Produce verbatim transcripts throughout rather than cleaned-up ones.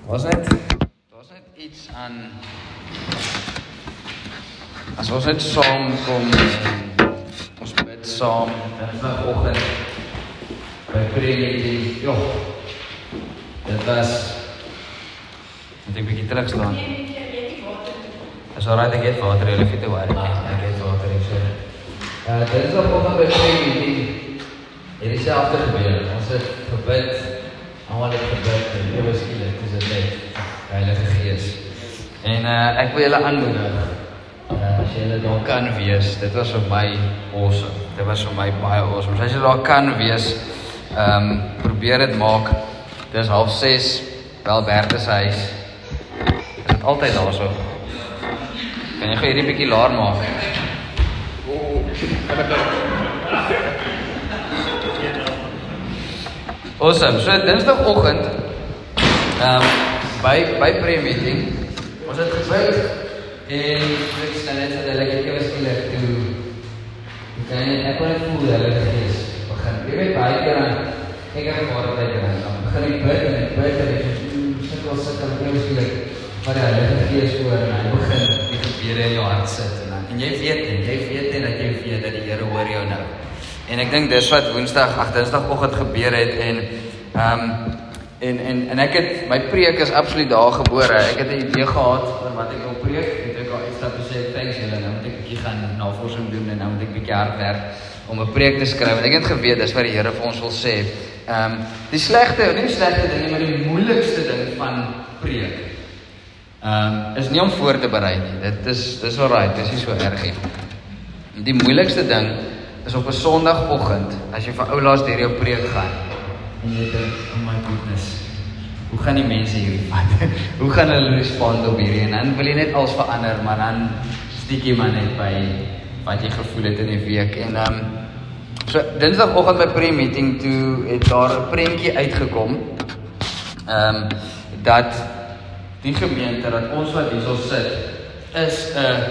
Was net, was net iets aan, as ons net saam kom, ons bid saam, dinsdagoggend, by preemeeting, joh, dit was, moet ek bietjie terugslaan. Is alright, ek het water, jy hoef nie te worry, ek het water, ek sê. Uh, dinsdagoggend by preemeeting, hier is selfde gebeur, ons het gebid, allemaal het gebid, en ewe skielik, is het net, Heilige Gees. En uh, ek wil julle aanmoedig, uh, as julle daar kan wees, dit was vir my awesome, dit was vir my baie awesome, as julle daar kan wees, um, probeer het maak, dit is half ses, wel Berthe se huis, is dit altyd daar so, kan jy gou hierdie bietjie laar maak? Awesome, so dinsdagoggend, um, by, by pre-meeting, ons het gebid, en ek sê net dat hulle ek was skielik toe, okay, ek wil net voel, hulle gees, begin, jy weet baie keer aan, ek heb waar het uit aan, dan begin ek bid, en ek bid, en ek sikkel, sikkel, ek was skielik, maar ja, hulle gees oor, en hy begin, die gebede in jou hart sit, en, en jy weet nie, jy weet nie, dat jy weet, dat die Here hoor jou nou, en ek dink dis wat woensdag, ag dinsdagoggend gebeur het, en, um, en, en, en ek het, my preek is absoluut daar gebore, ek het 'n idee gehad, van wat ek wil preek, en ek al iets dat te sê, thanks julle, nou moet ek 'n bietjie gaan navorsing doen, en nou moet ek 'n bietjie hard werk, om 'n preek te skryf, en ek het geweet, dis wat die Here vir ons wil sê, um, die slegte, nie die slegte ding nie, maar die moeilikste ding van preek, um, is nie om voor te berei nie, dit is, dit is alright, dit is nie so erg nie, die moeilikste ding, is op 'n Sondagoggend, as jy van oulaas deur jou preek gaan, en jy dink, oh my goodness, hoe gaan die mense hierdie vat? Hoe gaan hulle respond op hierdie? En dan wil jy net alles verander, maar dan stiek jy maar net by wat jy gevoel het in die week. En um, so dinsdagoggend by pre-meeting, toe het daar 'n prentjie uitgekom, um, dat die gemeente, dat ons wat hierso sit, is 'n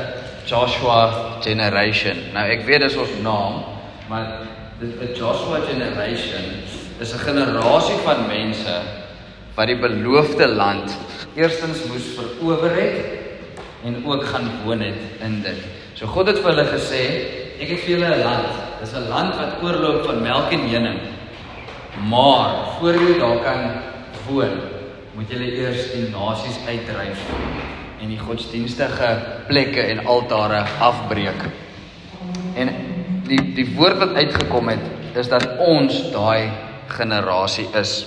Joshua generation. Nou ek weet dis ons naam, maar die Joshua generation is 'n generasie van mense wat die beloofde land eerstens moes verower het en ook gaan woon het in dit. So God het vir hulle gesê, ek het vir julle 'n land. Dis 'n land wat oorloop van melk en honing. Maar voor jy daar kan woon, moet julle eers die nasies uitdryf en die godsdienstige plekke en altare afbreek. En die, die woord wat uitgekom het, is dat ons daai generasie is.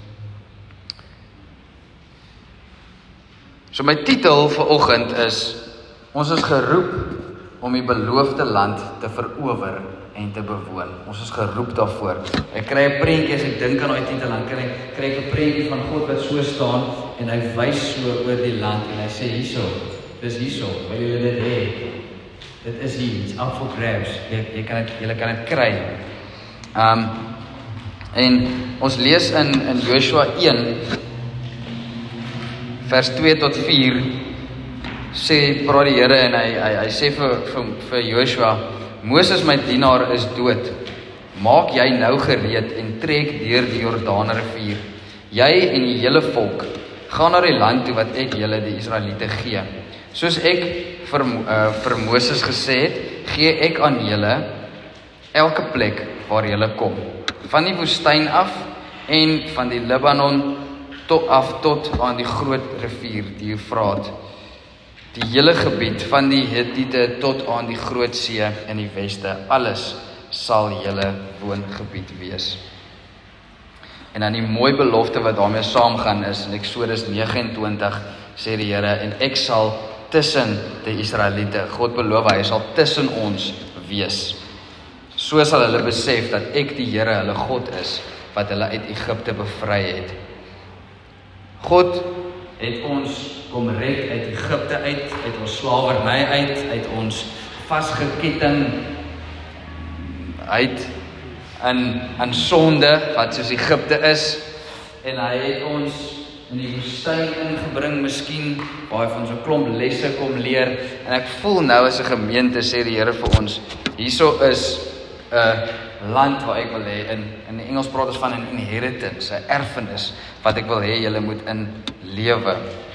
So my titel vir oggend is, ons is geroep om die beloofde land te verower en te bewoon. Ons is geroep daarvoor. Ek kry 'n prentjie, as ek dink aan daai titel, dan kry ek, kry ek 'n prentjie van God wat so staan, en hy wys so oor die land, en hy sê hierso, dis hierso, wil julle dit hê? Dit is hier, it's up for grabs, jy, jy kan het, julle kan dit kry. Um, en ons lees in, in Joshua een, vers twee tot vier, sê, praat die Here, en hy, hy, hy sê vir, vir, vir Joshua, Moses my dienaar is dood, maak jy nou gereed en trek deur die Jordaan rivier, jy en die hele volk, gaan na die land toe wat ek julle die Israeliete gee. Soos ek vir, uh, vir Moses gesê het, gee ek aan julle elke plek waar julle kom, van die woestyn af en van die Libanon tot af tot aan die groot rivier, die Eufraat, die hele gebied van die Hittite tot aan die groot see in die weste, alles sal julle woongebied wees. En dan die mooi belofte wat daarmee saamgaan is, in Eksodus nege en twintig, sê die Here, en ek sal tussen die Israeliete, God beloof, hy sal tussen ons wees. So sal hulle besef dat ek die Here, hulle God is, wat hulle uit Egipte bevry het. God het ons kom red uit Egipte uit, uit ons slawerny uit, uit ons vasgeketting, uit in, in sonde, wat soos Egipte is, en hy het ons in die woestyn ingebring, miskien, waar hy vir ons 'n klomp lesse kom leer, en ek voel nou as 'n gemeente, sê die Here vir ons, hierso is 'n land waar ek wil hê, in, in die Engels praat ons van 'n inheritance, 'n erfenis, wat ek wil hê julle moet in lewe.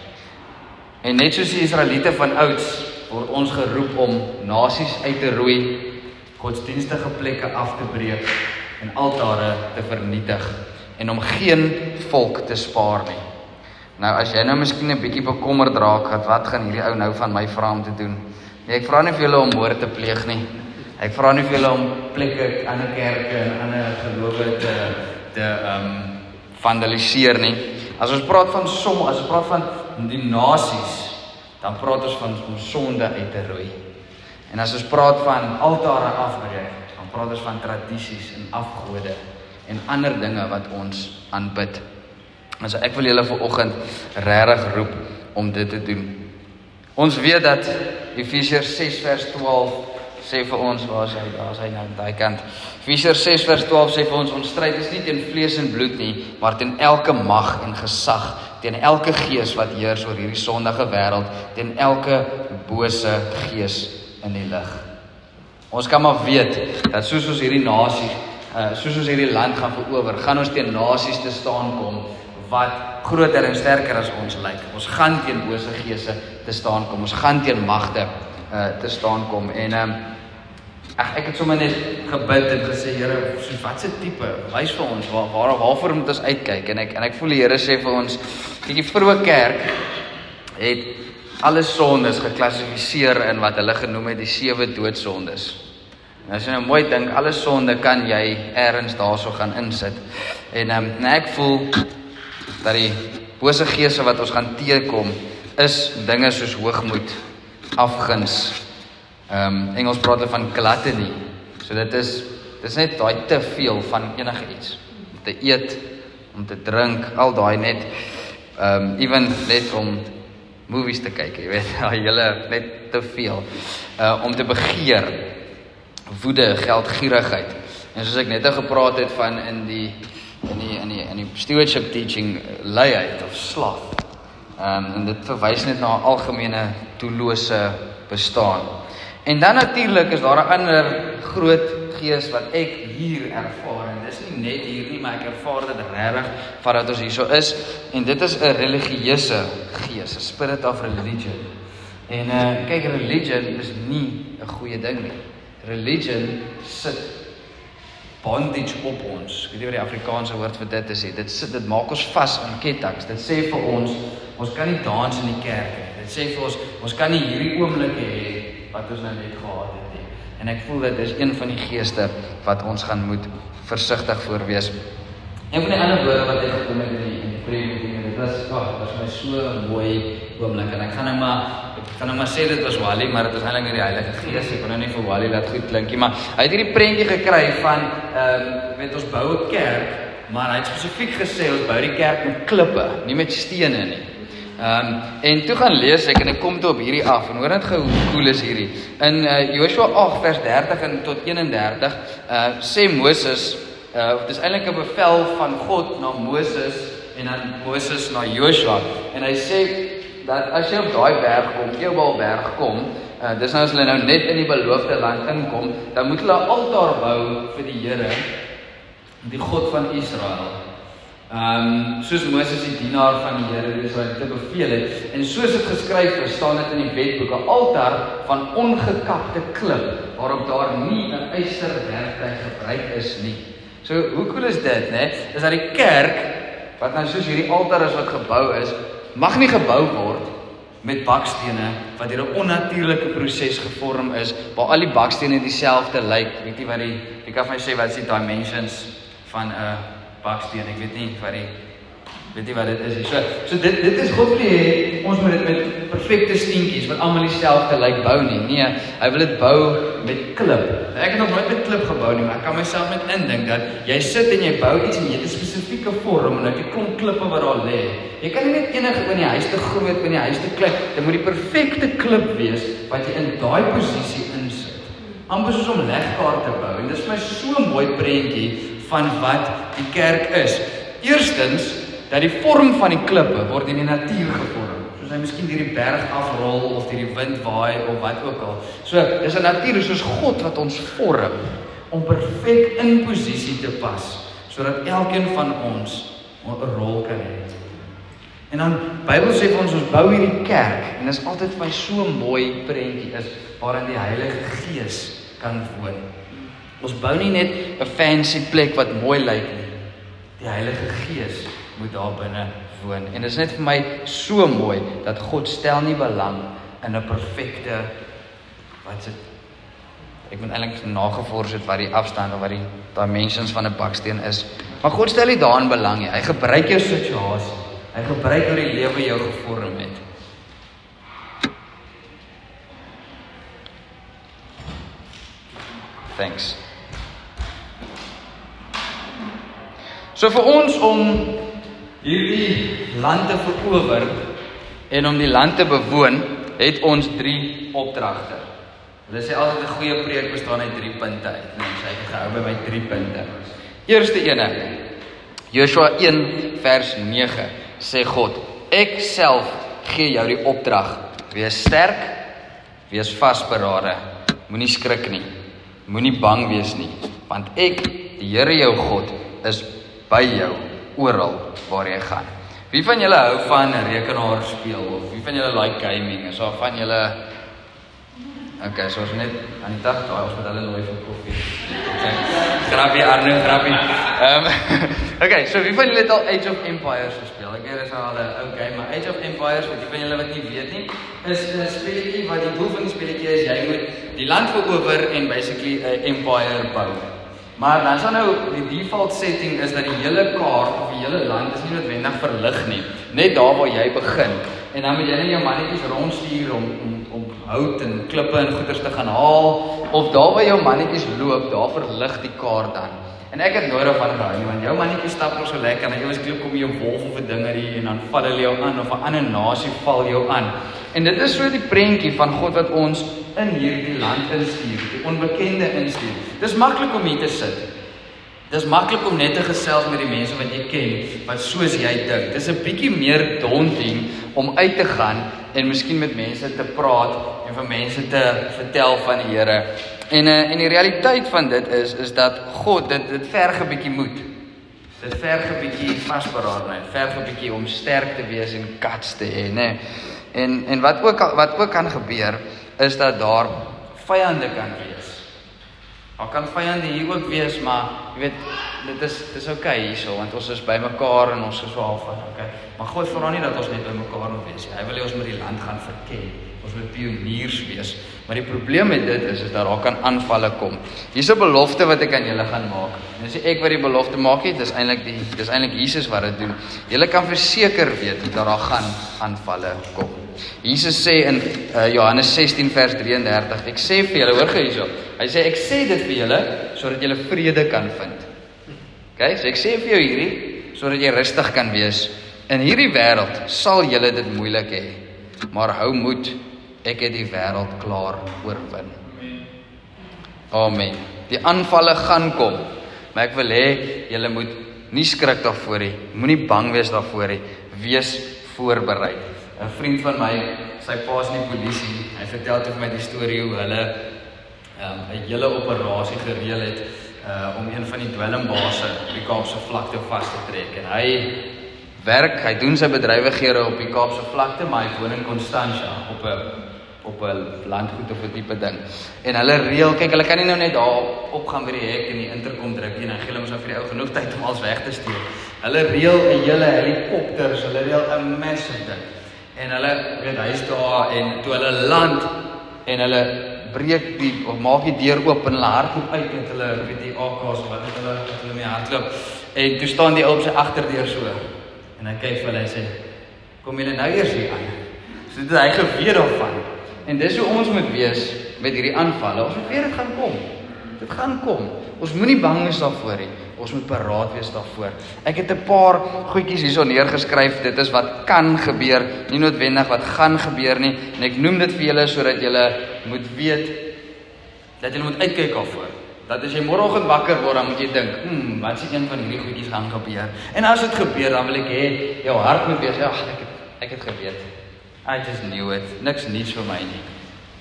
En net soos die Israeliete van ouds, word ons geroep om nasies uit te roei, godsdienstige plekke af te breek, en altare te vernietig, en om geen volk te spaar nie. Nou, as jy nou miskien 'n bietjie bekommerd raak, wat gaan hierdie ou nou van my vra om te doen? Nee, ek vra nie vir julle om moord te pleeg nie. Ek vra nie vir julle om plekke, ander kerke en ander gelowe te, te um, vandaliseer nie. As ons praat van som, as ons praat van die nasies, dan praat ons van om sonde uit te roei. En as ons praat van altare afbreek, dan praat ons van tradisies en afgode en ander dinge wat ons aanbid. En so ek wil julle vanoggend regtig roep om dit te doen. Ons weet dat Efesiërs ses vers twaalf sê vir ons, waar is hy, daar is hy nou aan daai kant. Efesiërs ses vers twaalf sê vir ons, ons stryd is nie teen vlees en bloed nie, maar teen elke mag en gesag, teen elke gees wat heers oor hierdie sondige wêreld, teen elke bose gees in die lig. Ons kan maar weet dat soos ons hierdie nasie, uh, soos ons hierdie land gaan verower, gaan ons teen nasies te staan kom wat groter en sterker as ons lyk. Ons gaan teen bose geese te staan kom. Ons gaan teen magte uh, te staan kom. En um, ag, ek het sommer net gebid en gesê, Here, so wat se tipe? Wys vir ons waar waar waarvoor moet ons uitkyk? En ek en ek voel die Here sê vir ons, die vroeë kerk het alle sondes geklassifiseer in wat hulle genoem het die sewe doodsondes. En as jy nou mooi dink, alle sonde kan jy ergens daarso gaan insit. En um, nou ek voel dat die bose geese wat ons gaan teekom, is dinge soos hoogmoed, afguns, um, Engels praat hulle van gluttony. So dit is, dit is net daai te veel van enige iets. Om te eet, om te drink, al daai net, um, even net om movies te kyk, jy weet, daai hele net te veel. Uh, om te begeer, woede, geldgierigheid. En soos ek net al gepraat het van in die in die in die in die stewardship teaching, luiheid of sloth. Um, en dit verwys net na 'n algemene doellose bestaan. En dan natuurlik is daar 'n ander groot gees wat ek hier ervaar, en dis nie net hier nie, maar ek ervaar dit regtig vandat ons hierso is, en dit is 'n religieuse gees, 'n spirit of religion. En uh, kyk, religion is nie 'n goeie ding nie. Religion sit bondage op ons. Ek weet nie wat die Afrikaanse woord vir dit is nie. Dit sit, dit maak ons vas in ketTINGS. Dit sê vir ons, ons kan nie dans in die kerk nie. Dit sê vir ons, ons kan nie hierdie oomblikke hê wat ons nou net gehad het nie. En ek voel dit is een van die geeste wat ons gaan moet versigtig voor wees. Een van die ander woorde wat ek gekom het in die, in die preek, dit was, oh, dit was my so mooi oomblik. En ek gaan nou maar Ek kan nou maar sê dit was Wally, maar dit was eintlik nie die Heilige Gees. Ek kon nou nie vir Wally laat goed klinkie, maar hy het hierdie prentjie gekry van, ehm, um, weet ons bou 'n kerk, maar hy het spesifiek gesê ons bou die kerk met klippe, nie met stene nie. Ehm um, en toe gaan lees ek en ek kom toe op hierdie af en hoor net gou hoe cool is hierdie. In uh, Joshua agt vers dertig en tot eenendertig uh, sê Moses, uh, dit is eintlik 'n bevel van God na Moses en dan Moses na Joshua, en hy sê dat as jy op daai berg kom, Ebalberg kom, uh, dis nou as hulle nou net in die beloofde land inkom, dan moet hulle 'n altaar bou vir die Here, die God van Israel. Um, soos Moses die dienaar van die Here Israel te beveel het, en soos dit geskryf is, staan dit in die wetboek, 'n altaar van ongekapte klip, waarop daar nie 'n ysterwerktuig gebruik is nie. So, hoe cool is dit, né? Dis dat die kerk, wat nou soos hierdie altaar is wat gebou is, mag nie gebou word met bakstene wat deur 'n onnatuurlike proses gevorm is, waar al die bakstene dieselfde lyk. Weet jy wat die, ek kan vir my sê wat is die dimensions van 'n uh, baksteen? Ek weet nie wat die, weet jy wat dit is nie. So, so dit, dit is God wil hê, ons moet dit met perfekte steentjies, wat almal dieselfde lyk bou nie. Nee, hy wil dit bou met klip. Ek het nog nooit met klip gebou nie, maar ek kan myself net indink dat jy sit en jy bou iets en jy het 'n spesifieke vorm, en nou die klomp klippe wat daar lê. Jy kan nie net enige in die huis te groot, in die huis te klein, dit moet die perfekte klip wees, wat jy in daai posisie insit. Amper soos om legkaart te bou, en dit is my so mooi prentjie van wat die kerk is. Eerstens, dat die vorm van die klippe word in die natuur gevorm, soos hy miskien deur die berg afrol, of deur die wind waai, of wat ook al. So, dis 'n natuur, soos God wat ons vorm. om perfek in posisie te pas, sodat elkeen van ons 'n rol kan hê. En dan, Bybel sê vir ons, ons bou hierdie kerk, en dit is altyd vir my so mooi prentjie is, waarin die Heilige Gees kan woon. Ons bou nie net 'n fancy plek wat mooi lyk nie. Die Heilige Gees moet daar binne woon. En dit is net vir my so mooi, dat God stel nie belang in 'n perfekte, wat is dit? Ek moet eintlik nagevors het wat die afstand of wat die dimensions van 'n baksteen is. Maar God stel nie daarin belang nie. Hy gebruik jou situasie. Hy gebruik hoe die lewe jou gevorm het. Thanks. So vir ons om hierdie land te verower en om die land te bewoon, het ons drie opdragte. Hulle sê altyd 'n goeie preek bestaan uit drie punte uit. Nee, so ek het gehou by my drie punte. Eerste ene, Joshua een vers nege, sê God, ek self gee jou die opdrag, wees sterk, wees vasberade, moenie skrik nie, moenie bang wees nie, want ek, die Here jou God, is by jou, oral waar jy gaan. Wie van julle hou van rekenaar speel, of wie van julle like gaming, is daar van julle, ok, so ons net, Anita, daar ons met hulle nooi vir koffie. Okay. Grappie, Arno, grappie. Um, ok, so wie van julle het al Age of Empires gespeel? Ek weet, dit is al een ok, maar Age of Empires, wat die van julle wat nie weet nie, is een spelletjie, wat die doel van die spelletjie is, jy moet die land verower en basically een empire bou. Maar dan is dan nou, die default setting is dat die hele kaart of die hele land is nie noodwendig verlig nie. Net daar waar jy begin. En dan moet jy net jou mannetjies rondstuur om, om, om hout en klippe en goeders te gaan haal. Of daar waar jou mannetjies loop, daar verlig die kaart dan. En ek het nooit daarvan gehou nie, want jou mannetjies stap nog so lekker, en eers klip kom jy 'n wolf of 'n dingerie, en dan val hulle jou aan, of 'n ander nasie val jou aan. En dit is so die prentjie van God wat ons in hierdie land instuur, die onbekende instuur. Dis maklik om hier te sit. Dis maklik om net te gesels met die mense wat jy ken, wat soos jy dink. Dis 'n bietjie meer daunting om uit te gaan en miskien met mense te praat en vir mense te vertel van die Here. En uh, en die realiteit van dit is is dat God dit dit verg 'n bietjie moed. Dit verg 'n bietjie vasberadenheid, verg 'n bietjie om sterk te wees en guts te hê, nê. En en wat ook wat ook kan gebeur is dat daar vyande kan wees. Daar kan vyande hier ook wees, maar jy weet, dit is dis okay hierso, want ons is by mekaar en ons is so half van okay. Maar God vra nie dat ons net by mekaar moet wees nie. Hy wil hê ons moet die land gaan verken. Ons moet pioniers wees. Maar die probleem met dit is, is dat daar kan aanvalle kom. Hier's 'n belofte wat ek aan julle gaan maak. En dis ek wat die belofte maak het, dis eintlik die dis eintlik Jesus wat dit doen. Julle kan verseker weet dat daar gaan aanvalle kom. Jesus sê in uh, Johannes sestien vers drie en dertig, ek sê vir julle, hoor gou hierso. Hy sê ek sê dit vir julle sodat julle vrede kan vind. Okay, so ek sê vir jou hierdie sodat jy rustig kan wees. In hierdie wêreld sal julle dit moeilik hê. Maar hou moed, ek het die wêreld klaar oorwin. Amen. Die aanvalle gaan kom, maar ek wil hê julle moet nie skrik daarvoor nie. Moenie bang wees daarvoor nie. Wees voorberei. 'n Vriend van my, sy pa is in die polisie. Hy vertel toe vir my die storie hoe hulle um, 'n hele operasie gereël het uh, om een van die dwelmbase op die Kaapse vlakte vas te trek. En hy werk, hy doen sy bedrywighede op die Kaapse vlakte, maar hy woon in Constantia op 'n op 'n landgoed of 'n tipe ding. En hulle reël, kyk, hulle kan nie nou net daar opgaan by die hek en die interkom druk nie, en dan gee hulle mos nou vir die ou genoeg tyd om alles weg te steek. Hulle reël 'n hele helikopters, hulle reël 'n massive ding. En hulle, weet, hy is daar, en toe hulle land, en hulle breek die, of maak die deur oop, en hulle hardloop uit met hulle, weet die A K's, of wat het hulle, wat hulle mee hardloop, en toe staan die ou op sy agterdeur so, en hy kyk vir hulle en sê, kom julle nou eers hier aan, so dit hy geweet daarvan, en dis hoe ons moet wees, met hierdie aanvalle, ons moet weet, dit gaan kom, dit gaan kom, ons moenie bang wees daarvoor nie, ons moet paraat wees daarvoor. Ek het 'n paar goedjies hierso neergeskryf, dit is wat kan gebeur, nie noodwendig wat gaan gebeur nie, en ek noem dit vir julle sodat julle moet weet, dat julle moet uitkyk daarvoor. Dat as jy môreoggend wakker word, dan moet jy dink, hmm, wat is een van hierdie goedjies gaan gebeur? En as dit gebeur, dan wil ek hê, jou hart moet wees, ja, ek het, ek het geweet. I just knew it, niks niets vir my nie.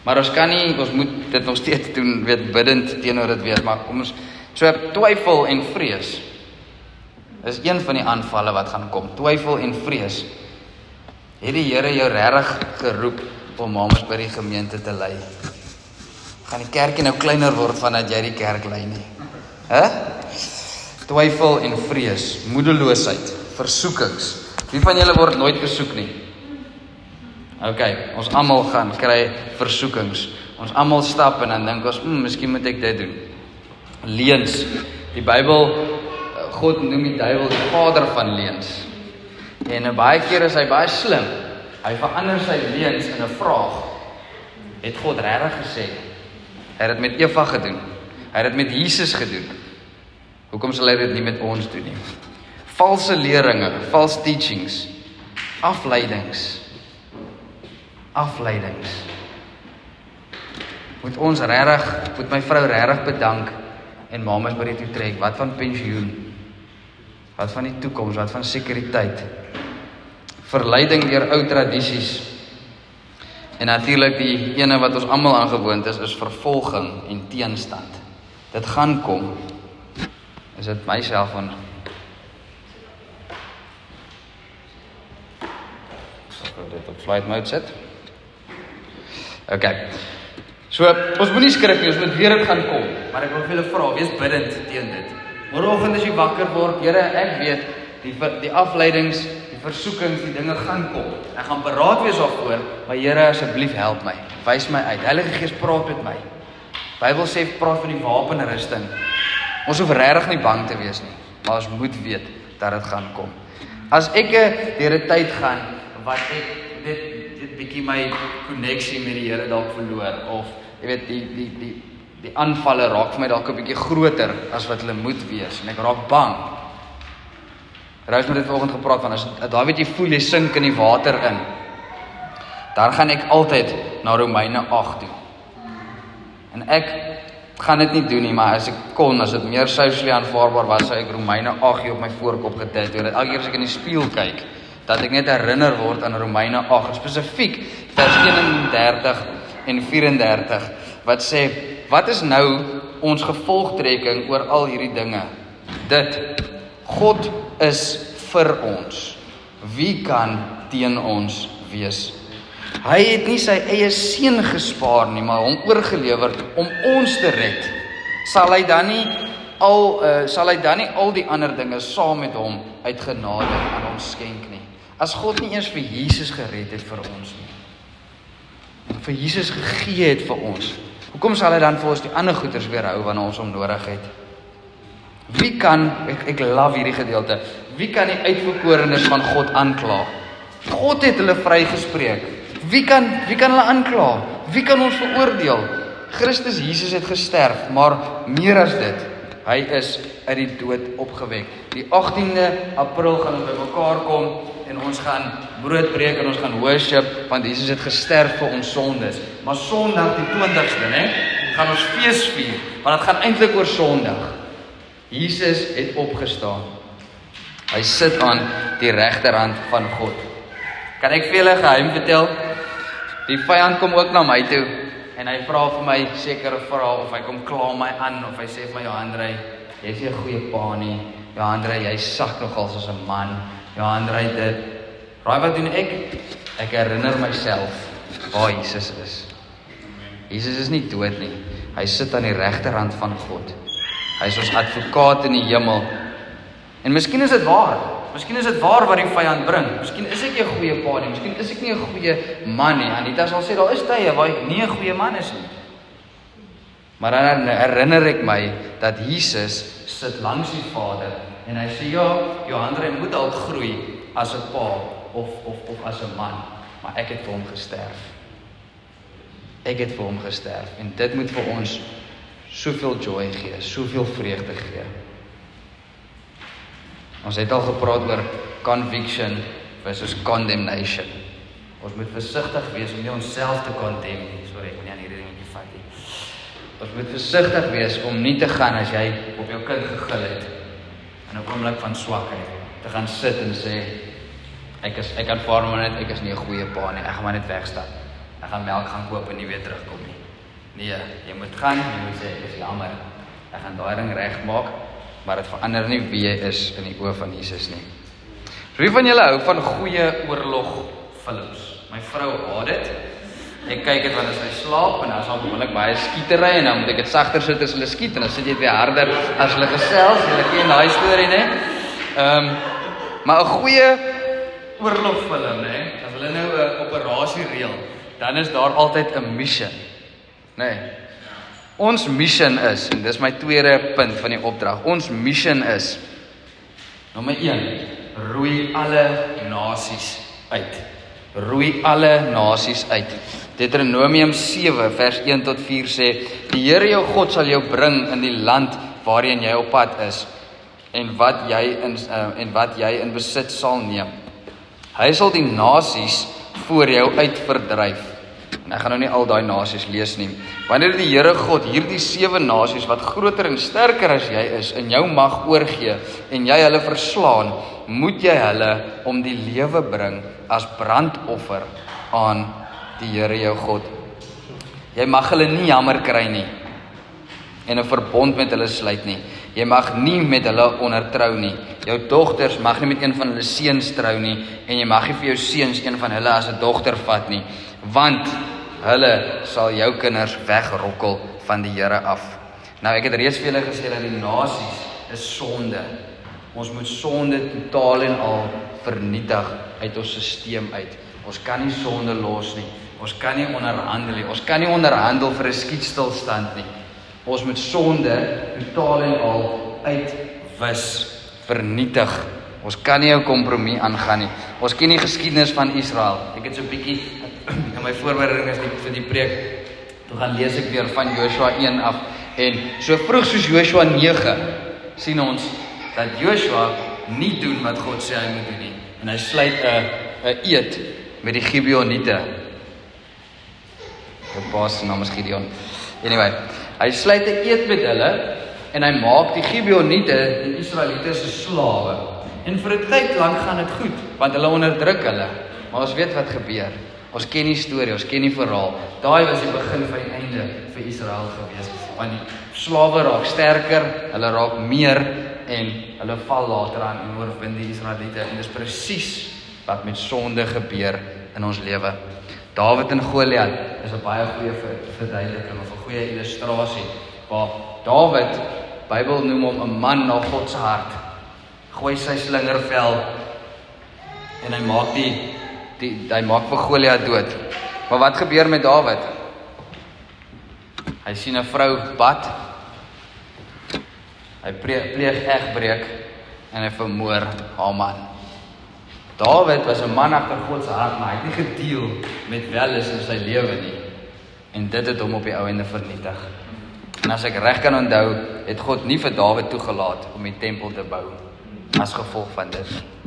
Maar ons kan nie, ons moet dit nog steeds doen, weet, bidend teenoor dit wees, maar kom ons, so twyfel en vrees, is een van die aanvalle wat gaan kom, twyfel en vrees. Het die Here jou regtig geroep om namens by die gemeente te lei? Gaan die kerkie nou kleiner word vandat jy die kerk lei nie? Hè? Twyfel en vrees, moedeloosheid, versoekings. Wie van julle word nooit versoek nie? Ok, ons almal gaan kry versoekings. Ons almal stap en dan dink ons, hmm, miskien moet ek dit doen. Leuns. Die Bybel, God noem die duiwel die vader van leuns. En baie keer is hy baie slim. Hy verander sy leuns in 'n vraag. Het God regtig gesê? Hy het dit met Eva gedoen. Hy het dit met Jesus gedoen. Hoekom sal hy dit nie met ons doen nie? Valse leringe, false teachings, afleidings. Afleidings. Moet ons regtig, moet my vrou regtig bedank en mamas by die toe trek. Wat van pensioen? Wat van die toekoms? Wat van sekuriteit? Verleiding deur ou tradisies. En natuurlik die ene wat ons almal aangewoond is, is vervolging en teenstand. Dit gaan kom. Is dit my selfoon? Sal ek dit op flight mode sit? Ok. So, ons moet nie skrik nie, ons moet weet dit gaan kom. Maar ek wil vir julle vra, wees bidend teen dit. Môreoggend as jy wakker word, Here, ek weet die die afleidings, die versoekings, die dinge gaan kom. Ek gaan beraad wees daarvoor, maar Here, asseblief help my. Wys my uit. Heilige Gees, praat met my. Bybel sê praat van die wapenrusting. Ons hoef regtig nie bang te wees nie, maar ons moet weet dat dit gaan kom. As ek deur 'n tyd gaan wat ek dit dit bietjie my koneksie met die Here dalk verloor, of jy weet die die die die aanvalle raak vir my dalk 'n bietjie groter as wat hulle moet wees en ek raak bang. Rous met dit vanoggend gepraat van as daai weet jy voel jy sink in die water in. Dan gaan ek altyd na Romeine agt toe. En ek gaan dit nie doen nie, maar as ek kon, as dit meer socially aanvaarbaar was, sou ek Romeine agt op my voorkop getatoeëer het. Elke keer as ek in die spieël kyk, dat ek net herinner word aan Romeine agt, spesifiek vers eenendertig en vyf-en-dertig, wat sê, wat is nou ons gevolgtrekking oor al hierdie dinge? Dit, God is vir ons. Wie kan teen ons wees? Hy het nie sy eie seun gespaar nie, maar hom oorgelewer om ons te red. Sal hy dan nie al uh, sal hy dan nie al die ander dinge saam met hom uit genade aan ons skenk nie? As God nie eens vir Jesus gered het vir ons nie, en vir Jesus gegee het vir ons, hoekom sal hy dan vir ons die ander goeders weerhou wanneer ons hom nodig het? Wie kan, ek, ek love hierdie gedeelte, wie kan die uitverkorenes van God aankla? God het hulle vrygespreek. Wie kan, wie kan hulle aankla? Wie kan ons veroordeel? Christus Jesus het gesterf, maar meer as dit, hy is uit die dood opgewek. Die agtiende April gaan ons bymekaar kom en ons gaan brood breek en ons gaan worship, want Jesus het gesterf vir ons sondes. Maar Sondag die twintigste, né, gaan ons fees vier, want dit gaan eintlik oor Sondag. Jesus het opgestaan. Hy sit aan die regterhand van God. Kan ek vir julle 'n geheim vertel? Die vyand kom ook na my toe en hy vra vir my sekere vrae, of hy kom kla my aan, of hy sê vir my, Johanrey, jy is nie 'n goeie pa nie. Johanrey, jy sak nogal soos 'n man. Johanrey, dit. Raai wat doen ek? Ek herinner myself waar Jesus is. Jesus is nie dood nie. Hy sit aan die regterhand van God. Hy is ons advokaat in die hemel. En miskien is dit waar. Miskien is dit waar wat die vyand bring. Miskien is ek nie 'n goeie pa nie. Miskien is ek nie 'n goeie man nie. Anita sal sê daar is tye waar ek nie 'n goeie man is nie. Maar dan herinner ek my dat Jesus sit langs die Vader en hy sê ja, Johanrey moet dalk groei as 'n pa of of of as 'n man, maar ek het vir hom gesterf. Ek het vir hom gesterf en dit moet vir ons soveel joy gee, soveel vreugde gee. Ons het al gepraat oor conviction versus condemnation. Ons moet versigtig wees om nie onsself te condemn nie. Sorry, ek moet nie aan hierdie dingetjie vat nie. Ons moet versigtig wees om nie te gaan as jy op jou kind gegil het in 'n oomblik van swakheid, te gaan sit en sê ek is ek aanvaar maar net ek is nie 'n goeie pa nie, ek gaan maar net wegstap. ek gaan melk gaan koop en nie weer terugkom nie. Nee, jy moet gaan, jy moet sê, dis jammer, ek gaan daai ding regmaak, maar dit verander nie wie jy is in die oë van Jesus nie. Wie van julle hou van goeie oorlogfilms? My vrou haat dit. Ek kyk dit wanneer sy slaap en dan is daar gewoonlik baie skietery en dan moet ek dit sagter sit as hulle skiet en dan sit jy weer harder as hulle gesels. Julle ken daai storie, né? Ehm, um, maar 'n goeie oorlogfilm, né? As hulle nou 'n operasie reël, dan is daar altyd 'n mission, né? Ons mission is, en dis my tweede punt van die opdrag. Ons mission is nommer een, roei alle nasies uit. Roei alle nasies uit. Deuteronomium sewe vers een tot vier sê, die Here jou God sal jou bring in die land waarheen jy op pad is en wat jy in uh, en wat jy in besit sal neem. Hy sal die nasies voor jou uit verdryf. En ek gaan nou nie al daai nasies lees nie. Wanneer die Here God hierdie sewe nasies wat groter en sterker as jy is in jou mag oorgee en jy hulle verslaan, moet jy hulle om die lewe bring as brandoffer aan die Here jou God. Jy mag hulle nie jammer kry nie en 'n verbond met hulle sluit nie. Jy mag nie met hulle ondertrou nie. Jou dogters mag nie met een van hulle seuns trou nie en jy mag nie vir jou seuns een van hulle as 'n dogter vat nie, want hulle sal jou kinders wegrokkel van die Here af. Nou ek het reeds vir julle gesê dat die nasies is sonde. Ons moet sonde totaal en al vernietig uit ons stelsel uit. Ons kan nie sonde los nie. Ons kan nie onderhandel nie. Ons kan nie onderhandel vir 'n skietstilstand nie. Ons moet sonde totaal en al uitwis, vernietig. Ons kan nie 'n kompromie aangaan nie. Ons ken die geskiedenis van Israel. Ek het so 'n bietjie in my voorbereiding is die, vir die preek, toe gaan lees ek weer van Joshua een af. En so vroeg soos Joshua nege, sien ons dat Joshua nie doen wat God sê hy moet doen nie. En hy sluit 'n 'n eed met die Gibeoniete. Die baas se naam is Gideon. Anyway, hy sluit 'n eed met hulle en hy maak die Gibeoniete, die Israeliete se slawe. En vir 'n tyd lank gaan dit goed, want hulle onderdruk hulle. Maar ons weet wat gebeur. Ons ken die storie, ons ken die verhaal. Daai was die begin van die einde vir Israel gewees. Want die slawe raak sterker, hulle raak meer en hulle val later aan en oorwin die Israeliete. En dis presies wat met sonde gebeur in ons lewe. Dawid en Goliat is 'n baie goeie verduideliking of 'n goeie illustrasie waar Dawid, Bybel noem hom 'n man na God se hart. Gooi sy slingervel en hy maak die Die, hy maak vir Goliat dood. Maar wat gebeur met Dawid? Hy sien 'n vrou bad. Hy pleeg, pleeg egbreek en hy vermoor haar man. Dawid was 'n man agter God se hart, maar hy het nie gedeel met welis in sy lewe nie. En dit het hom op die ou ende vernietig. En as ek reg kan onthou, het God nie vir Dawid toegelaat om die tempel te bou as gevolg van dit.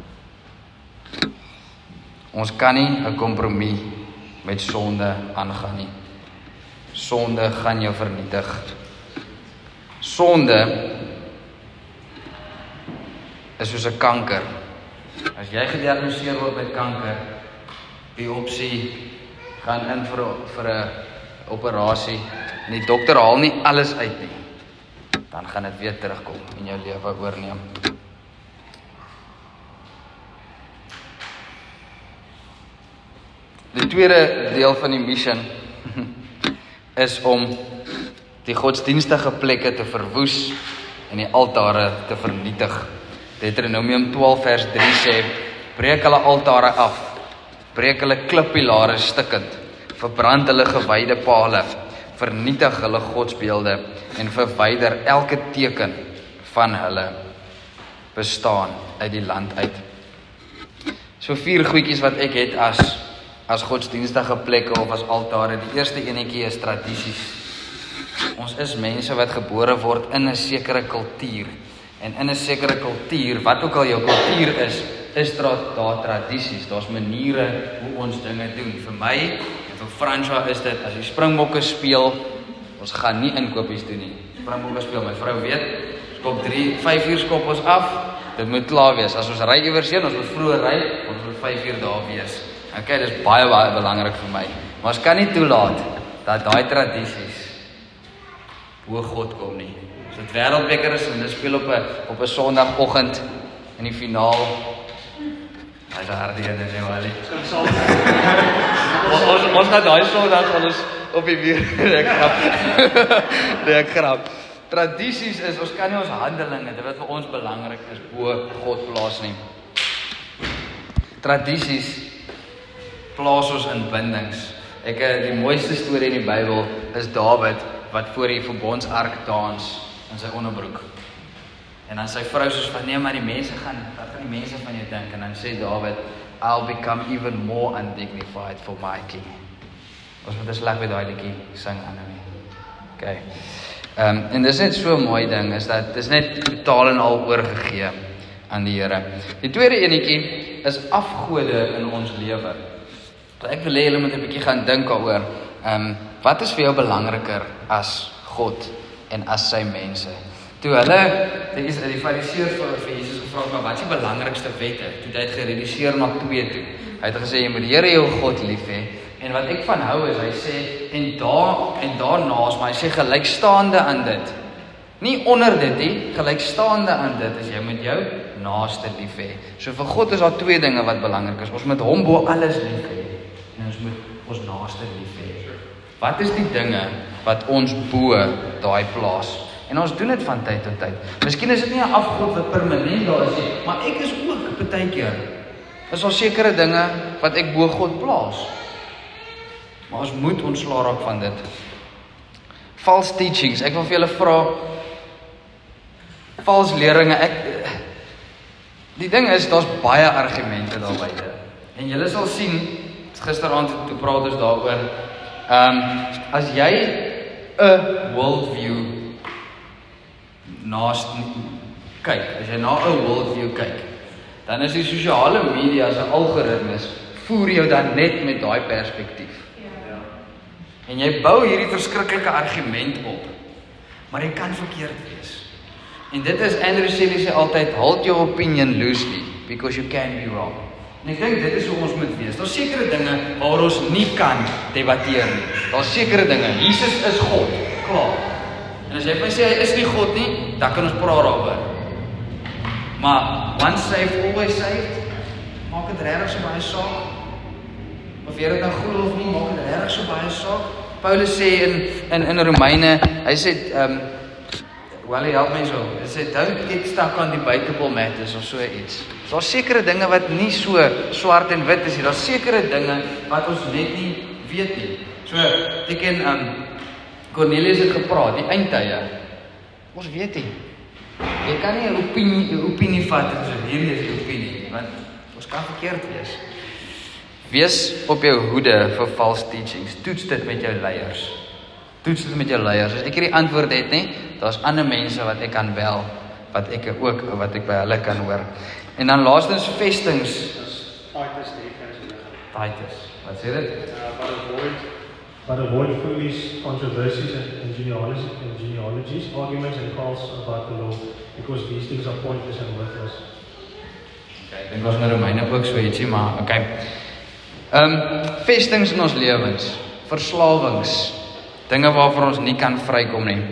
Ons kan nie 'n kompromie met sonde aangaan nie. Sonde gaan jou vernietig. Sonde is soos 'n kanker. As jy gediagnoseer word met kanker, die opsie gaan in vir 'n vir 'n operasie en die dokter haal nie alles uit nie, dan gaan dit weer terugkom en jou lewe oorneem. Die tweede deel van die mission is om die godsdienstige plekke te verwoes en die altare te vernietig. Deuteronomium twaalf vers drie sê, breek hulle altare af, breek hulle klippilare stikkend, verbrand hulle gewyde pale, vernietig hulle godsbeelde en verwyder elke teken van hulle bestaan uit die land uit. So vier goedjies wat ek het as as godsdienstige plekke of as altare. Die eerste enetjie is tradisies. Ons is mense wat gebore word in 'n sekere kultuur. En in 'n sekere kultuur, wat ook al jou kultuur is, is daar daar tradisies. Daar's maniere hoe ons dinge doen. Vir my en vir Franswa is dit as die Springbokke speel, ons gaan nie inkopies doen nie. Springbokke speel, my vrou weet, skop drie, vyf uur skop ons af. Dit moet klaar wees. As ons ry iewers heen, ons moet vroeër ry, ons moet vyf uur daar wees. Okay, dis baie baie belangrik vir my. Maar ons kan nie toelaat dat daai tradisies bo God kom nie. As dit wêreldbeker is en hulle speel op 'n op 'n Sondagoggend in die finaal, hy's 'n harde een, nee maar nie. Ons ons gaan daai Sondag van ons op die weer ek grap. Nee, ek grap. Tradisies is ons kan nie ons handelinge, dit wat vir ons belangrik is, bo God plaas nie. Tradisies plaas ons in bindings. Ek die mooiste storie in die Bybel is Dawid wat voor die verbondsark dans in sy onderbroek. En dan sy vrou soos van nee, maar die mense gaan, wat gaan die mense van jou dink? En dan sê Dawid, I'll become even more undignified for my king. Ons moet 'n slag by daai liedjie sing aan hom. Okay. Ehm um, en dis net so 'n mooi ding is dat dis net totaal en al oorgegee aan die Here. Die tweede enetjie is afgode in ons lewe. Ek wil hê julle moet 'n bietjie gaan dink daaroor. Ehm um, wat is vir jou belangriker as God en as sy mense? Toe hulle, dit is die Fariseërs vir Jesus gevra, maar wat is die belangrikste wette? Toe hy het gereduseer na twee toe. Hy het gesê jy moet die Here jou God lief hê. En wat ek van hou is hy sê en daar en daarnaas, maar hy sê gelykstaande aan dit. Nie onder dit nie, gelykstaande aan dit is jy moet jou naaste lief hê. So vir God is daar twee dinge wat belangrik is. Ons moet hom bo alles lief hê en ons moet ons naaste lief hê. Wat is die dinge wat ons bo daai plaas? En ons doen dit van tyd tot tyd. Miskien is dit nie 'n afgod wat permanent daar is nie, maar ek is ook baie keer. Is daar sekere dinge wat ek bo God plaas. Maar ons moet ontslaa raak van dit. False teachings. Ek wil vir julle vra, vals leringe. Ek die ding is daar's baie argumente daar buite. En julle sal sien, gisteraand toe praat ons daaroor. Ehm um, as jy 'n worldview naast kyk, as jy na 'n worldview kyk, dan is die sosiale media se algoritmes voer jou dan net met daai perspektief. Ja. En jy bou hierdie verskriklike argument op, maar dit kan verkeerd wees. En dit is Andrew Selley sê altyd, hold your opinion loosely, because you can be wrong. En ek dink dit is hoe ons moet wees. Daar's sekere dinge waar ons nie kan debatteer nie. Daar's sekere dinge. Jesus is God, klaar. En as jy vir my sê hy is nie God nie, dan kan ons praat daaroor. Maar once saved, always saved, maak dit regtig so baie saak. Of jy dit nou glo of nie, maak dit regtig so baie saak. Paulus sê in in in Romeine, hy sê ehm um, well, help my so. Hy sê don't get stuck on debatable matters of so iets. So daar's sekere dinge wat nie so swart en wit is nie. Daar's sekere dinge wat ons net nie weet nie. So ek en ehm um, Cornelius het gepraat, die eindtye. Ons weet nie. Jy kan nie 'n opinie 'n opinie vat en so hierdie is die opinie, want ons kan verkeerd wees. Wees op jou hoede vir false teachings. Toets dit met jou leiers. Toets dit met jou leiers. As ek hierdie antwoord het nie, daar's ander mense wat ek kan bel, wat ek ook wat ek by hulle kan hoor. En dan laastens vestings. Titus drie. Titus. Wat sê dit? Uh, but avoid but avoid foolish controversies and, and genealogies, and genealogies, arguments and calls about the law, because these things are pointless and worthless. Okay, ek dink ons nou Romeine ook so ietsie, maar okay. Ehm um, vestings in ons lewens, verslawings, dinge waarvan ons nie kan vrykom nie.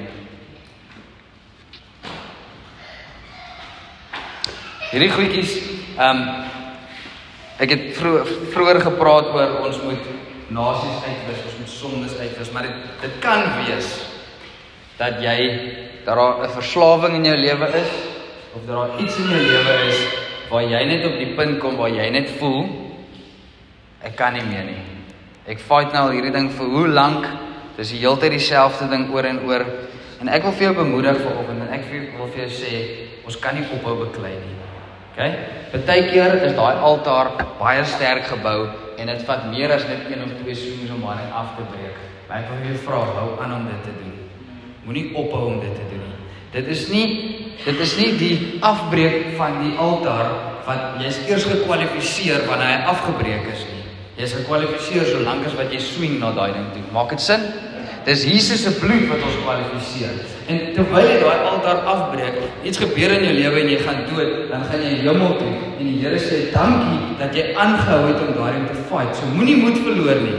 Hierdie goedjies, ehm um, ek het vro vroeër gepraat oor ons moet nasies uitwis, ons moet sondes uitwis, maar dit dit kan wees dat jy dat daar 'n verslawing in jou lewe is of dat daar iets in jou lewe is waar jy net op die punt kom waar jy net voel ek kan nie meer nie. Ek fight nou al hierdie ding vir hoe lank? Dis die hele tyd dieselfde ding oor en oor. En ek wil vir jou bemoedig vanoggend en ek wil vir jou sê ons kan nie ophou beklei nie. Okay? Partykeer is daai altaar baie sterk gebou en dit vat meer as net een of twee swings om maar net af te breek. Maar ek wil jou vra, hou aan om dit te doen. Moenie ophou om dit te doen nie. Dit is nie dit is nie die afbreek van die altaar wat jy is eers gekwalifiseer wanneer hy afgebreek is nie. Jy is gekwalifiseer solank as wat jy swing na daai ding toe. Maak dit sin? Dis Jesus se bloed wat ons kwalifiseer. En terwyl jy daai altaar afbreek, iets gebeur in jou lewe en jy gaan dood, dan gaan jy hemel toe. En die Here sê dankie dat jy aangehou het om daarin te fight. So moenie moed verloor nie.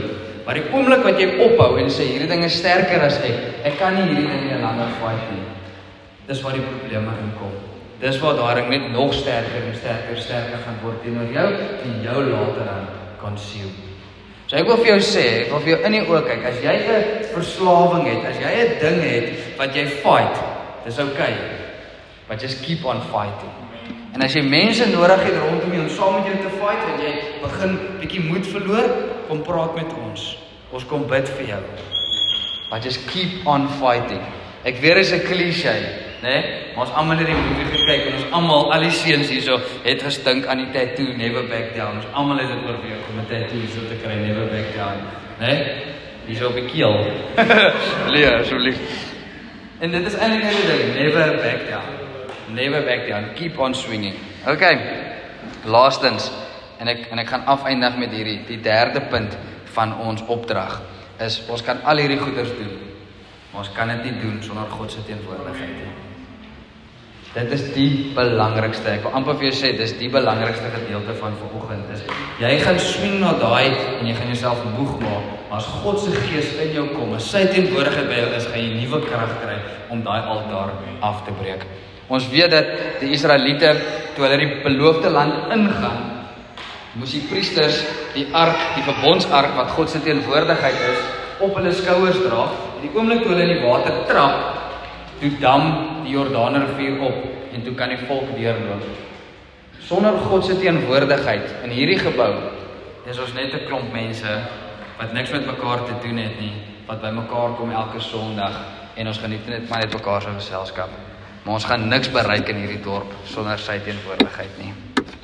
Maar die oomblik wat jy ophou en sê, hierdie ding is sterker as ek, ek kan nie hierdie ding nie langer fight nie. Dis waar die probleme inkom. Dis waar daai ding net nog sterker en sterker, sterker gaan word teenoor jou en jou later dan consume. So ek wil vir jou sê, ek wil vir jou in die oë kyk, as jy 'n verslawing het, as jy 'n ding het wat jy fight, dis okay. But just keep on fighting. En as jy mense nodig het rondom jou om saam met jou te fight, en jy begin bietjie moed verloor, kom praat met ons. Ons kom bid vir jou. But just keep on fighting. Ek weet is 'n cliché, né? Maar ons almal het die movie gekyk en ons almal, al die seuns hierso, het gestink aan die tattoo Never Back Down. Ons almal het dit oorweeg om 'n tattoo hierso te kry, Never Back Down, né? Hierso op die keel. Lee, asseblief. En dit is eintlik net die ding, never back down. Never back down, keep on swinging. Okay. Laastens, en ek en ek gaan afeindig met hierdie, die derde punt van ons opdrag is ons kan al hierdie goeders doen. Maar ons kan dit nie doen sonder God se teenwoordigheid nie. Dit is die belangrikste. Ek wil amper vir jou sê, dis die belangrikste gedeelte van vanoggend is. Jy gaan swing na daai en jy gaan jouself moeg maak. Maar as God se gees in jou kom, as sy teenwoordigheid by jou is, gaan jy nuwe krag kry om daai altaar af te breek. Ons weet dat die Israeliete, toe hulle die beloofde land ingaan, moes die priesters die ark, die verbondsark wat God se teenwoordigheid is, op hulle skouers dra. En die oomblik toe hulle in die water trap, toe dam die Jordaanrivier op en toe kan die volk deurloop. Sonder God se teenwoordigheid in hierdie gebou, is ons net 'n klomp mense wat niks met mekaar te doen het nie, wat by mekaar kom elke Sondag en ons geniet net maar net mekaar se geselskap. Maar ons gaan niks bereik in hierdie dorp sonder sy teenwoordigheid nie.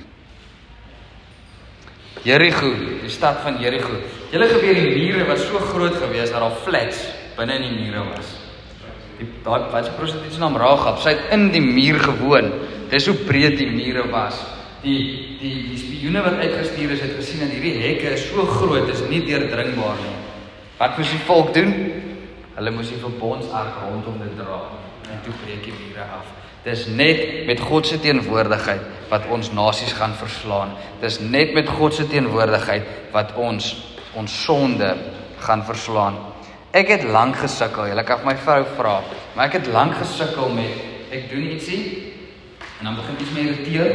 Jericho, die stad van Jericho. Julle geweet die mure was so groot geweest dat daar flats binne in die mure was. Die daai wat se prostituut se naam Rahab, sy het in die muur gewoon. Dis hoe breed die mure was. Die die die spioene wat uitgestuur is, het gesien dat hierdie hekke is so groot, dis nie deurdringbaar nie. Wat moes die volk doen? Hulle moes die verbondsark rondom dit dra en toe breek die mure af. Dis net met God se teenwoordigheid wat ons nasies gaan verslaan. Dis net met God se teenwoordigheid wat ons ons sonde gaan verslaan. Ek het lank gesukkel, julle kan vir my vrou vra, maar ek het lank gesukkel met ek doen ietsie en dan begin iets my irriteer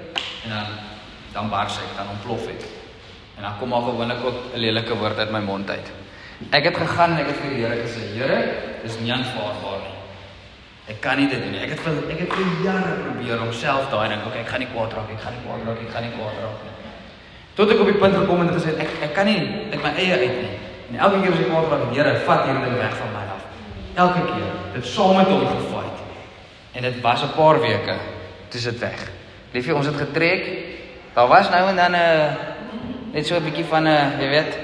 en dan dan bars ek, dan ontplof ek. En dan kom maar gewoonlik ook 'n lelike woord uit my mond uit. Ek het gegaan en ek het vir die Here gesê, Here, dis nie aanvaarbaar nie. Ek kan nie dit doen nie. Ek het vir ek het vir jare probeer om self daai ding, okay, ek gaan nie kwaad raak, ek gaan nie kwaad raak, ek gaan nie kwaad raak nie. Tot ek op die punt gekom het en gesê ek ek kan nie uit my eie uit nie. En elke keer as ek kwaad raak, Here, vat hierdie ding weg van my af. Elke keer, dit saam met hom gefight. En dit was 'n paar weke, toe is dit weg. Liefie, ons het getrek. Daar was nou en dan 'n uh, net so 'n bietjie van 'n, uh, jy weet,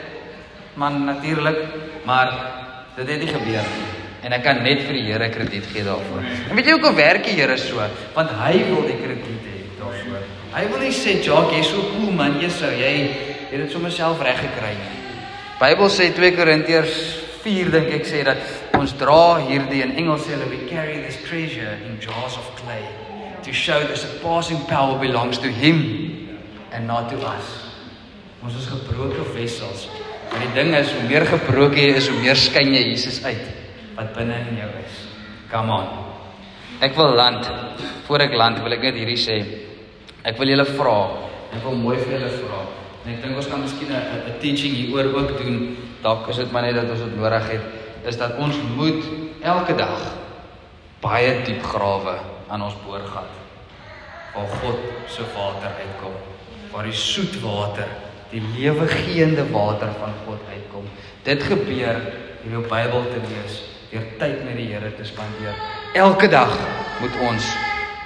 man natuurlik, maar dit het nie gebeur nie. En ek kan net vir die Here krediet gee daarvoor. En weet jy hoekom werk die Here so? Want hy wil die krediet hê daarvoor. Hy wil nie sê, "Jacques, jy's so cool man, jy sou jy het dit sommer self reg gekry nie." Bybel sê twee Korintiërs vier dink ek sê dat ons dra hierdie, in Engels sê hulle, we carry this treasure in jars of clay to show the surpassing power belongs to him and not to us. Ons is gebroke vessels. Maar die ding is, hoe meer gebroke jy is, hoe meer skyn jy Jesus uit wat binne in jou is. Come on. Ek wil land. Voor ek land wil ek net hierdie sê. Ek wil julle vra. Ek wil mooi vir julle vra. En ek dink ons kan miskien 'n 'n teaching hieroor ook doen. Dalk is dit maar net dat ons dit nodig het, is dat ons moet elke dag baie diep grawe aan ons boorgat. Waar God se water uitkom. Waar die soet water, die lewegewende water van God uitkom. Dit gebeur deur jou Bybel te lees, deur tyd met die Here te spandeer. Elke dag moet ons.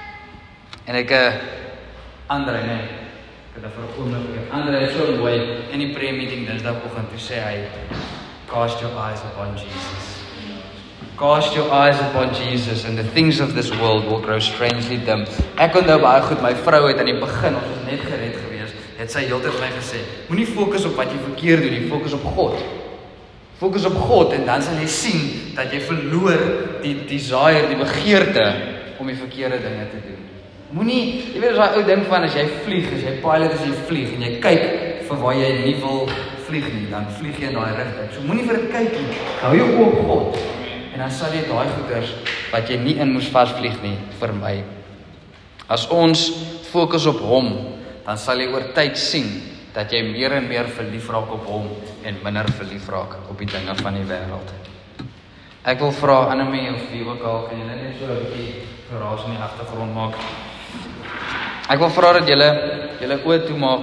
En ek uh, Andre, nee. Ek het vir 'n oomblik. Andre is so mooi in die prayer meeting Dinsdagoggend toe sê hy, cast your eyes upon Jesus. Cast your eyes upon Jesus and the things of this world will grow strangely dim. Ek onthou baie goed, my vrou het aan die begin, ons was net gered gewees, het sy heeltyd vir my gesê, moenie fokus op wat jy verkeerd doen nie, fokus op God. Fokus op God en dan sal jy sien dat jy verloor die desire, die begeerte om die verkeerde dinge te doen. Moenie, jy weet as daai ou ding van as jy vlieg, as jy pilot as jy vlieg en jy kyk vir waar jy nie wil vlieg nie, dan vlieg jy in daai rigting. So moenie vir dit kyk nie. Hou jou oë op God. En dan sal jy daai goeders wat jy nie in moes vasvlieg nie, vermy. As ons fokus op hom, dan sal jy oor tyd sien dat jy meer en meer verlief raak op hom en minder verlief raak op die dinge van die wêreld. Ek wil vra Annemie of wie ook al, kan julle net so 'n bietjie geraas in die agtergrond maak? Ek wil vra dat julle julle oë toemaak.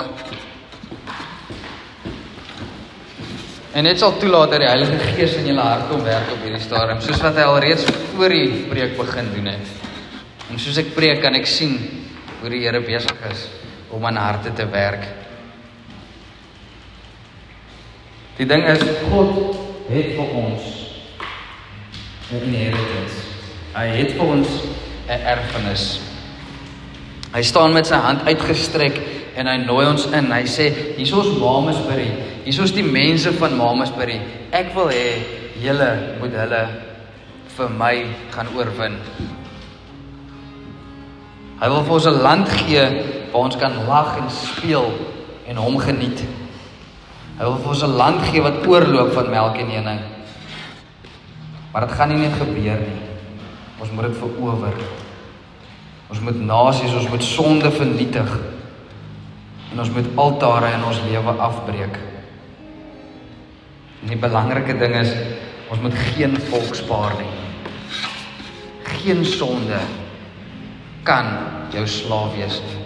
En net sal toelaat dat die Heilige Gees in julle hart kom werk op hierdie stadium, soos wat hy al reeds voor die preek begin doen het. En soos ek preek, kan ek sien hoe die Here besig is om aan harte te werk. Die ding is, God het vir ons 'n inheritance. Hy het vir ons 'n erfenis. Hy staan met sy hand uitgestrek en hy nooi ons in. Hy sê, hier is ons Mamasbury, hier is die mense van Mamasbury. Ek wil hê julle moet hulle vir my gaan oorwin. Hy wil vir ons 'n land gee waar ons kan lag en speel en hom geniet. Hy wil vir ons 'n land gee wat oorloop van melk en honing. Maar dit gaan nie net gebeur nie. Ons moet dit verower. Ons moet nasies, ons moet sonde vernietig. En ons moet altare in ons lewe afbreek. En die belangrike ding is, ons moet geen volk spaar nie. Geen sonde kan jou slaaf wees nie.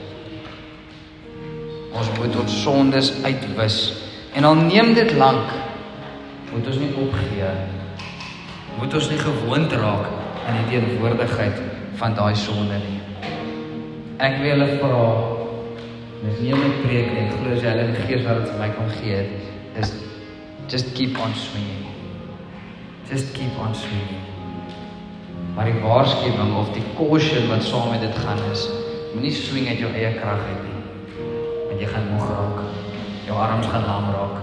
Ons moet ons sondes uitwis. En al neem dit lank, moet ons nie opgee. Moet ons nie gewoond raak in die teenwoordigheid van daai sonde nie. Ek wil julle vra, dis nie om te preek nie, ek glo as jy hulle die Gees wat dit vir my kan gee, is just keep on swinging. Just keep on swinging. Maar die waarskuwing of die caution wat saam met dit gaan is, moenie swing uit jou eie krag uit nie. Want jy gaan moeg raak. Jou arms gaan lam raak.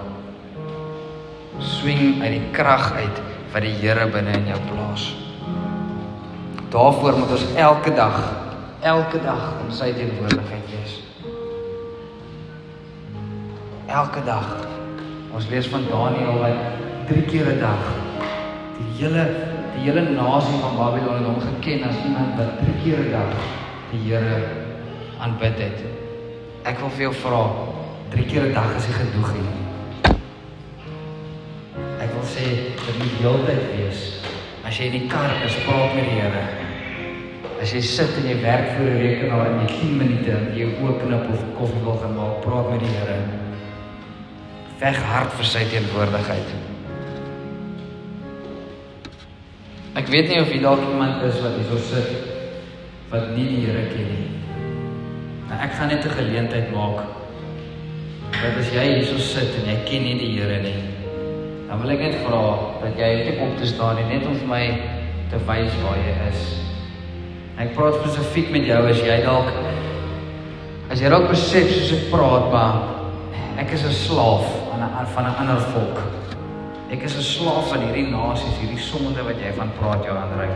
Swing uit die krag uit wat die Here binne in jou plaas. Daarvoor moet ons elke dag, elke dag in sy teenwoordigheid wees. Elke dag. Ons lees van Daniël wat drie keer 'n dag die hele die hele nasie van Babylon het hom geken as iemand wat drie keer 'n dag die Here aanbid het. Ek wil vir jou vra, drie keer 'n dag is nie genoeg nie. Ek wil sê, dit moet heeltyd wees. As jy in die kar is, praat met die Here. As jy sit en jy werk voor 'n rekenaar en jy tien minute en jy oop knip of koffie wil gaan maak, praat met die Here. Veg hard vir sy teenwoordigheid. Ek weet nie of jy dalk iemand is wat hier so sit wat nie die Here ken nie. Nou, ek gaan net 'n geleentheid maak dat as jy hier so sit en jy ken nie die Here nie, dan wil ek net vra dat jy net op te staan en net om vir my te wys waar jy is. Ek praat spesifiek met jou as jy dalk as jy dalk besef soos ek praat, maar ek is 'n slaaf van 'n van 'n ander volk. Ek is 'n slaaf van hierdie nasies, hierdie sonde wat jy van praat jou aanraak.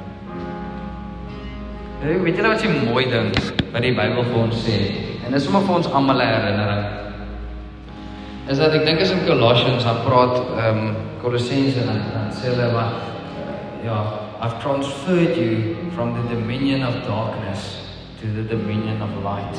Weet julle wat 'n mooi ding wat die Bybel vir ons sê? En dis sommer vir ons almal 'n herinnering. Is dat ek dink as in Colossians dan praat ehm um, Kolossense en dan sê hulle maar ja, I've transferred you from the dominion of darkness to the dominion of light.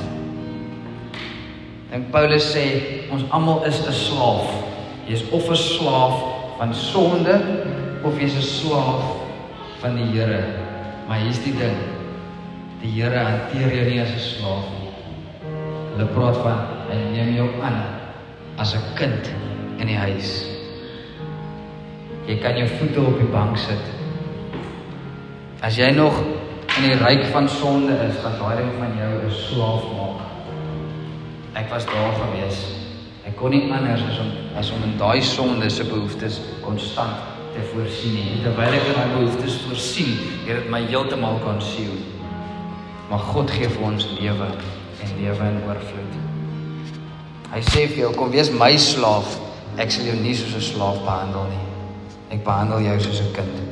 En Paulus sê ons almal is 'n slaaf. Jy's of 'n slaaf van sonde of jy's 'n slaaf van die Here. Maar hier's die ding. Die Here hanteer jou nie as 'n slaaf nie. Hulle praat van hy neem jou aan as 'n kind in die huis. Jy kan jou voete op die bank sit. As jy nog in die ryk van sonde is, gaan daai ding van jou 'n slaaf maak. Ek was daar gewees. Ek kon nie anders as om as om in daai sonde se behoeftes konstant te voorsien nie. En terwyl ek in daai behoeftes voorsien, het dit my heeltemal consume. Maar God gee vir ons lewe en lewe in oorvloed. Hy sê vir jou, kom wees my slaaf. Ek sal jou nie soos 'n slaaf behandel nie. Ek behandel jou soos 'n kind.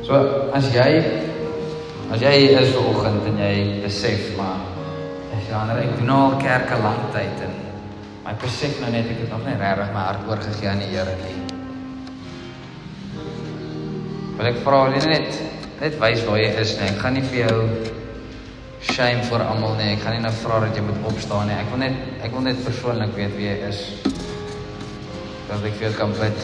So, as jy, as jy is vanoggend en jy besef, maar, as jy ander, ek doen al kerke lang tyd, en, maar ek besef nou net, ek het nog nie regtig my hart oorgegee aan die Here nie. Wil ek vra, wil jy net, net wys waar jy is nie, ek gaan nie vir jou shame voor almal nie, ek gaan nie nou vra dat jy moet opstaan nie, ek wil net, ek wil net persoonlik weet wie jy is, dat ek vir jou kan bid.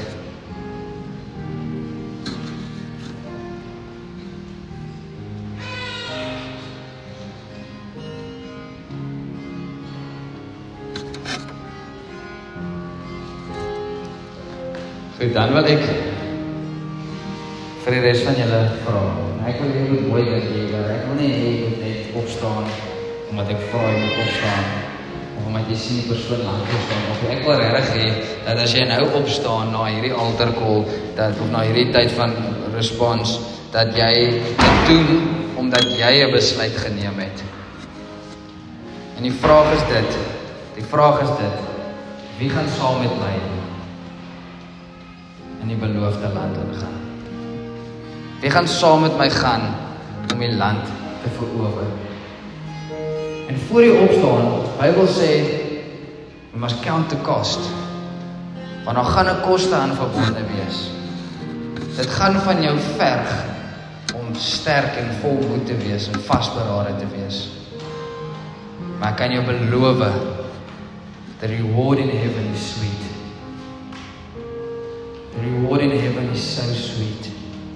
Goed, dan wil ek vir die rest van julle vra. Ek wil jy moet mooi dink hier, ek wil nie jy moet net opstaan, omdat ek vra jy moet opstaan, of omdat jy sien die persoon lang opstaan, of ek wil regtig hê, dat as jy nou opstaan na hierdie altar call, dat, of na hierdie tyd van respons, dat jy dit doen, omdat jy 'n besluit geneem het. En die vraag is dit, die vraag is dit, wie gaan saam met my in die beloofde land ingaan? Wie gaan saam met my gaan om die land te verower? En voor jy opstaan, Bybel sê, we must count the cost. Want daar gaan 'n koste aan verbonde wees. Dit gaan van jou verg om sterk en vol moed te wees en vasberade te wees. Maar ek kan jou beloof, the reward in heaven is sweet. The reward in heaven is so sweet.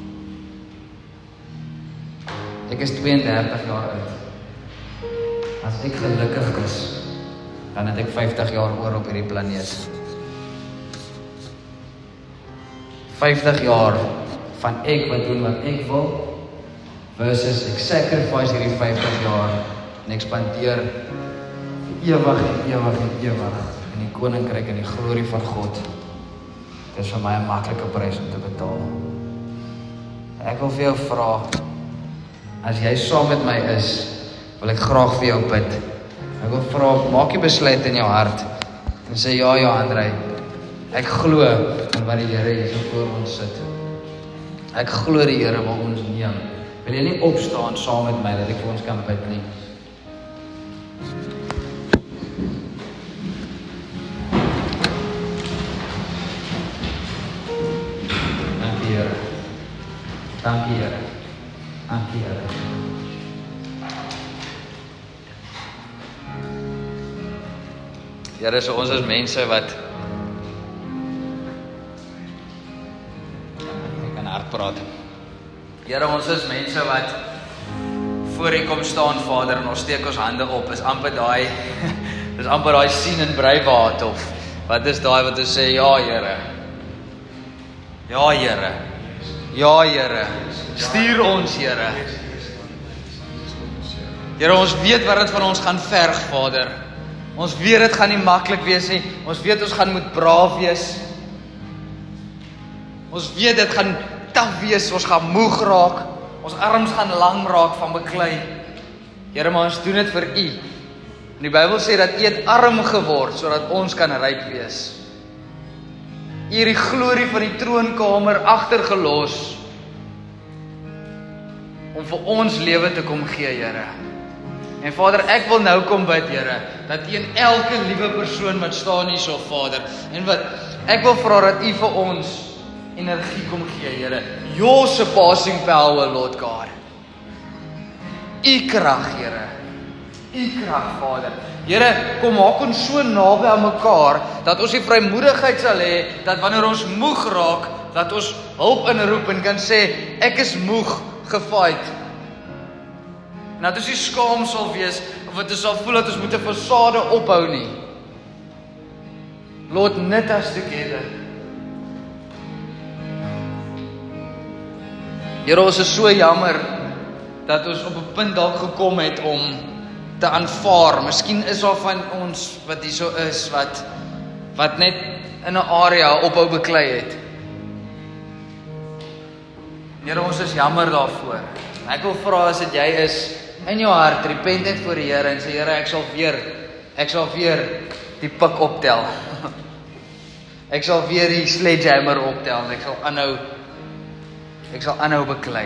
Ek is tweeëndertig jaar oud. As ek gelukkig is, dan het ek vyftig jaar oor op hierdie planeet. vyftig jaar van ek wat doen wat ek wil, versus ek sacrifice hierdie vyftig jaar en ek spandeer ewig en ewig en ewig in die koninkryk en die glorie van God. Dit is vir my 'n maklike prys om te betaal. Ek wil vir jou vra, as jy saam met my is, wil ek graag vir jou bid. Ek wil vra, maak jy besluit in jou hart en sê, ja, ja, André, ek glo in wat die Here hier so voor ons sit. Ek glo die Here wil ons neem. Wil jy nie opstaan saam met my, dat ek vir ons kan bid nie? Dankie, Here. Dankie, Here. Dankie, Here. Here, so ons is mense wat ek kan hard praat. Here, ons is mense wat voor U kom staan, Vader, en ons steek ons hande op. Is amper daai is amper daai sien en breiwaat of wat is daai wat ons sê, ja, Here. Ja, Here. Ja, Here. Stuur ons, Here. Here, ons weet wat dit van ons gaan verg, Vader. Ons weet dit gaan nie maklik wees nie. Ons weet ons gaan moet braaf wees. Ons weet dit gaan taaf wees, ons gaan moeg raak. Ons arms gaan lang raak van beklei. Here, maar ons doen dit vir U. En die Bybel sê dat U het arm geword sodat ons kan ryk wees. U het die glorie van die troonkamer agtergelos om vir ons lewe te kom gee, Here. En Vader, ek wil nou kom bid, Here, dat U in elke liewe persoon wat staan hier so, Vader, en wat ek wil vra dat U vir ons energie kom gee, Here. Your surpassing power, Lord God. U krag, Here. U krag, Vader. Here, kom maak ons so naby aan mekaar dat ons die vrymoedigheid sal hê dat wanneer ons moeg raak, dat ons hulp inroep en kan sê, ek is moeg gefight. En dat ons nie skaam sal wees of dat ons sal voel dat ons moet 'n fasade ophou nie. Lord, knit us together. Here, ons is so jammer dat ons op 'n punt dalk gekom het om te aanvaar. Miskien is daar van ons wat hier so is, wat wat net in 'n area ophou beklei het. Here, ons is jammer daarvoor. Ek wil vra as dit jy is in jou hart, repentant voor die Here en sê, Here, ek sal weer, ek sal weer die pik optel. Ek sal weer die sledgehammer optel en ek sal aanhou ek sal aanhou beklei.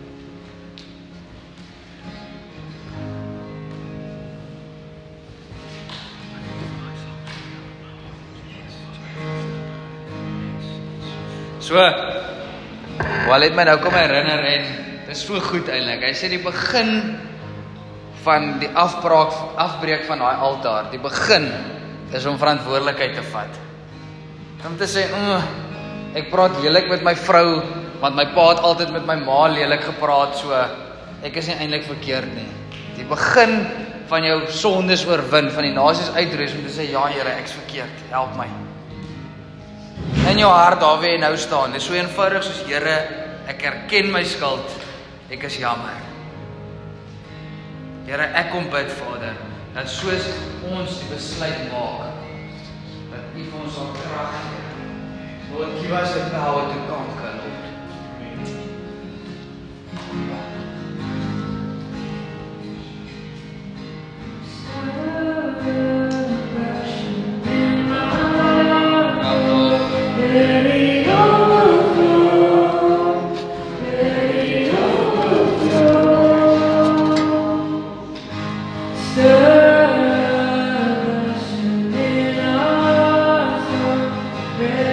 So, Wal het my nou kom herinner en dit is so goed eintlik. Hy sê die begin van die afbraak, afbreek van daai altaar, die begin is om verantwoordelikheid te vat. Om te sê, mm, ek praat lelik met my vrou, want my pa het altyd met my ma lelik gepraat, so ek is nie eintlik verkeerd nie. Die begin van jou sondes oorwin, van die nasies uitroei, om te sê, ja Here, ek's verkeerd, help my. In jou hart, daar waar jy nou staan, dis so eenvoudig soos, Here, ek erken my skuld, ek is jammer. Here, ek kom bid, Vader, dat soos ons die besluit maak, dat U vir ons sal krag gee. Lord, give us the power to conquer, Lord. Yeah.